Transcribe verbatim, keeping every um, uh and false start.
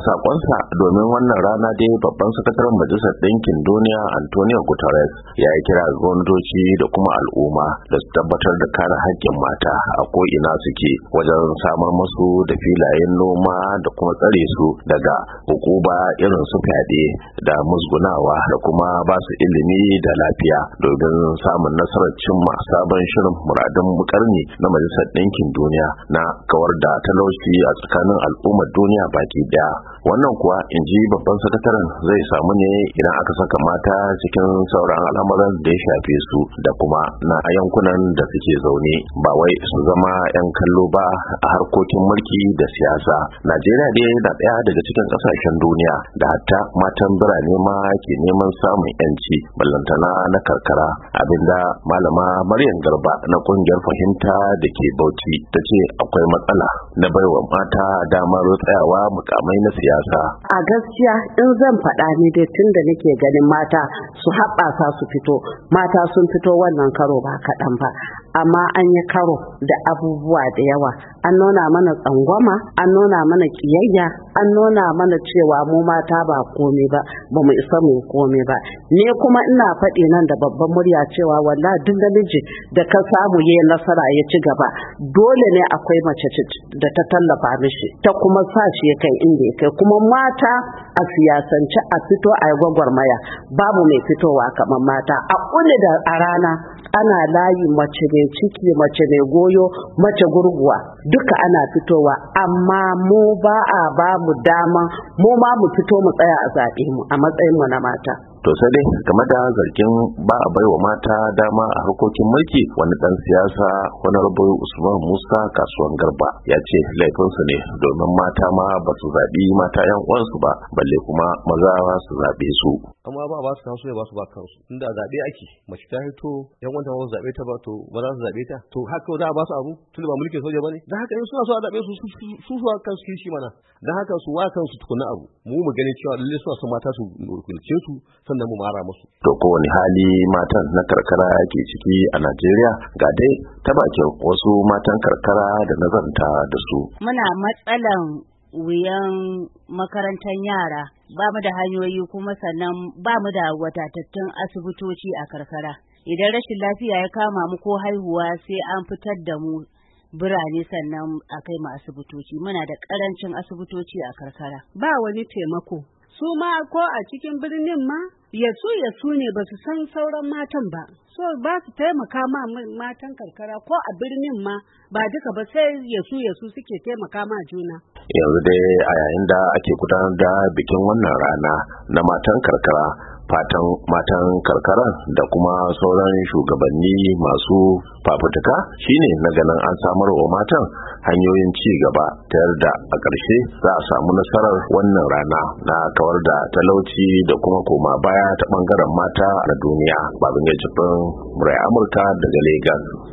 sakonsa domin wannan rana dai babban sakataren majalisar ɗinkin duniya Antonio Guterres ya yi kira ga gwamnatoci da kuma al'umma da su tabbatar da kare haƙƙin mata a ko'ina suke wajen samar musu da filayen noma da kuma tsare su daga hukuma irin su fyaɗe da musgunawa da kuma ba su ilimi da lafiya domin samun nasarar cimma sabon shirin muradun karni na majalisar ɗinkin duniya na kawar da talauci a tsakanin al'ummar duniya baki daya. Wannan kuwa in ji babban sakataren zai samu ne idan aka saka mata cikin sauran al'amuran da ya shafe su da kuma na yankunan da suke zaune, ba wai su zama 'yan kallo ba a harkokin mulki da siyasa. Najeriya dai na ɗaya daga cikin ƙasashen duniya da hatta matan birane ma ke neman samun 'yanci ballantana na karkara, abinda malama Maryam Garba na ƙungiyar fahimta da ke Bauchi ta ce akwai matsala na baiwa mata damar tsayawa mukamai na siyasa. A gaskiya in zan faɗa ni dai tun da nake ganin mata su haɓasa su fito, mata sun fito wannan karo ba kaɗan ba, amma an yi karo da abubuwa da yawa. An nuna mana tsangwama, an nuna mana kiyayya, an nuna mana cewa mu mata ba komai ba, ba mu isa mu komai ba. Ni kuma ina faɗi nan da babban murya cewa wallahi duk namiji da ka samu yayin nasara ya ci gaba, dole ne akwai mace da ta tallafa mishi, ta kuma sa shi ya kai inda ya kai. Kuma mata a siyasance a fito a yi gwagwarmaya, babu mai fitowa kamar mata. A ƙuni da a rana ana layi mace mai ciki, mace mai goyo, mace gurguwa, duka ana fitowa, amma mu ba a ba mu dama mu ma mu fito mu tsaya a zaɓe mu a matsayin mu na mata. To sai dai game da zargin ba a baiwa mata dama a harkokin mulki, wani dan siyasa Honorable Usman Musa Kasuwan Garba ya ce laifinsu ne domin mata ma ba su zaɓi mata yan uwansu ba, balle kuma maza su zaɓe su. Amma ba ba su kansu ne ba su ba kansu, inda zaɓe ake mace ta hito yan wanta ba su zaɓe ta ba, to ba za su zaɓe ta, to haka za a ba su abu tun ba mulkin soja ba ne. Dan haka in suna so a zaɓe su su su kansu kishi mana, dan haka su wa kansu tukuna abu, mu mu gani cewa lalle suna son mata su kulce su sannan mu mara musu. To kowane hali matan na karkara ke ciki a Najeriya, ga dai ta bakin wasu matan karkara da nazarta da su. Muna matsalan wuyan makarantar yara, ba mu da hanyoyi, kuma sannan ba mu da wadatattun asibitoci a karkara. Idan rashin lafiya ya kama mu ko haihuwa sai an fitar da mu birane sannan a kai mu asibitoci. Muna da karancin asibitoci a karkara. Ba wani taimako. Su ma ko a cikin birnin ma yasu yasu ne ba su san sauran matan ba, so ba su taimaka ma matan karkara, ko a birnin ma ba duka ba, sai yasu yasu suke taimaka ma juna. Yanzu dai a yayin da ake gudanar da bikin wannan rana na matan karkara, fatan matan karkara da kuma sauran shugabanni masu fafutuka shine na ganin an samar wa matan hanyoyin ci gaba ta yarda a ƙarshe za a samu nasarar wannan rana na kawar da talauci da kuma koma baya ta ɓangaren mata na duniya. Babin ya jibin murai Amurka daga Lagos.